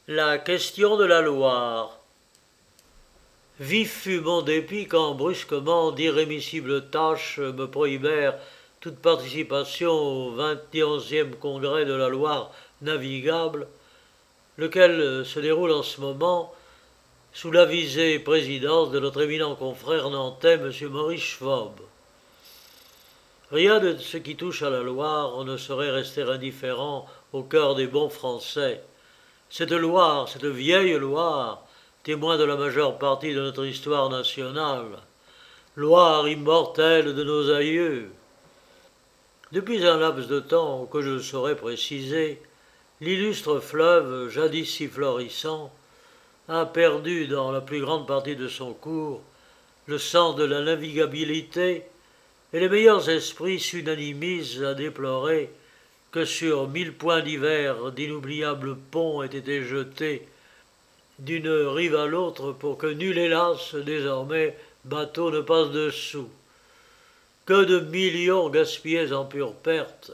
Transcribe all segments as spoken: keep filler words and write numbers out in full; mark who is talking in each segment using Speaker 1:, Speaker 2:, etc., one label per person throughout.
Speaker 1: La question de la Loire. Vif fut mon dépit quand brusquement d'irrémissibles tâches me prohibèrent toute participation au vingt et onzième congrès de la Loire navigable, lequel se déroule en ce moment sous la visée présidence de notre éminent confrère nantais, M. Maurice Schwab. Rien de ce qui touche à la Loire ne saurait rester indifférent au cœur des bons Français. Cette Loire, cette vieille Loire, témoin de la majeure partie de notre histoire nationale, Loire immortelle de nos aïeux. Depuis un laps de temps que je ne saurais préciser, l'illustre fleuve, jadis si florissant, a perdu dans la plus grande partie de son cours le sens de la navigabilité, et les meilleurs esprits s'unanimisent à déplorer que sur mille points divers d'inoubliables ponts aient été jetés d'une rive à l'autre pour que nul hélas désormais bateau ne passe dessous. Que de millions gaspillés en pure perte.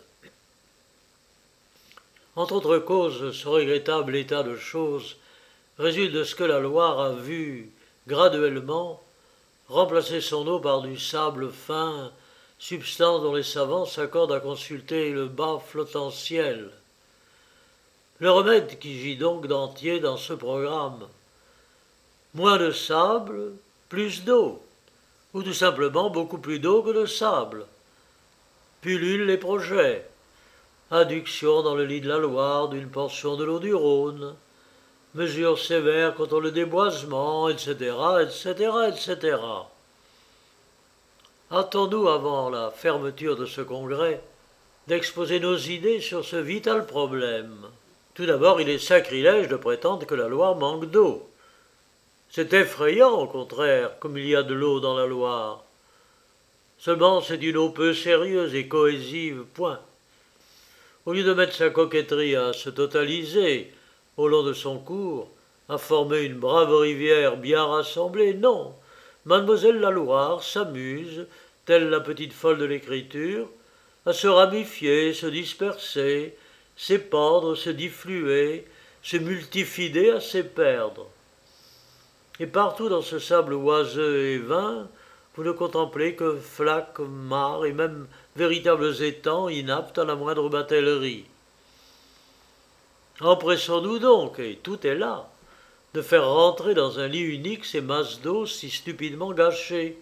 Speaker 1: Entre autres causes, ce regrettable état de choses résulte de ce que la Loire a vu graduellement remplacer son eau par du sable fin, substance dont les savants s'accordent à consulter le bas flottentiel. Le remède qui gît donc d'entier dans ce programme. Moins de sable, plus d'eau, ou tout simplement beaucoup plus d'eau que de sable. Pullulent les projets. Adduction dans le lit de la Loire d'une portion de l'eau du Rhône. Mesures sévères contre le déboisement, et cetera, et cetera, et cetera. Hâtons-nous, avant la fermeture de ce congrès, d'exposer nos idées sur ce vital problème. Tout d'abord, il est sacrilège de prétendre que la Loire manque d'eau. C'est effrayant, au contraire, comme il y a de l'eau dans la Loire. Seulement, c'est une eau peu sérieuse et cohésive, point. Au lieu de mettre sa coquetterie à se totaliser au long de son cours, à former une brave rivière bien rassemblée, non. Mademoiselle la Loire s'amuse, telle la petite folle de l'écriture, à se ramifier, se disperser, s'épandre, se diffluer, se multifider, à s'éperdre. Et partout dans ce sable oiseux et vain, vous ne contemplez que flaques, mares et même véritables étangs inaptes à la moindre batellerie. Empressons-nous donc, et tout est là, de faire rentrer dans un lit unique ces masses d'eau si stupidement gâchées.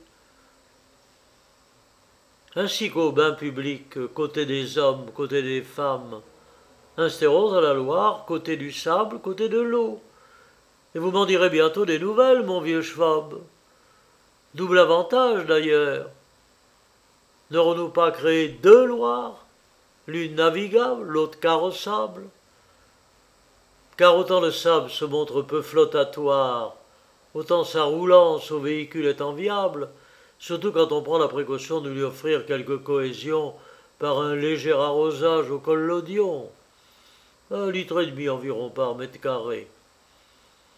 Speaker 1: Ainsi qu'au bain public, côté des hommes, côté des femmes, instaurons à la Loire, côté du sable, côté de l'eau. Et vous m'en direz bientôt des nouvelles, mon vieux Schwab. Double avantage, d'ailleurs. N'aurons-nous pas créé deux Loires, l'une navigable, l'autre carrossable? Car autant le sable se montre peu flottatoire, autant sa roulance au véhicule est enviable, surtout quand on prend la précaution de lui offrir quelque cohésion par un léger arrosage au collodion. Un litre et demi environ par mètre carré.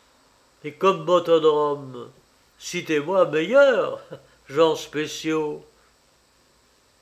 Speaker 1: Et comme motodrome, citez-moi meilleur, gens spéciaux.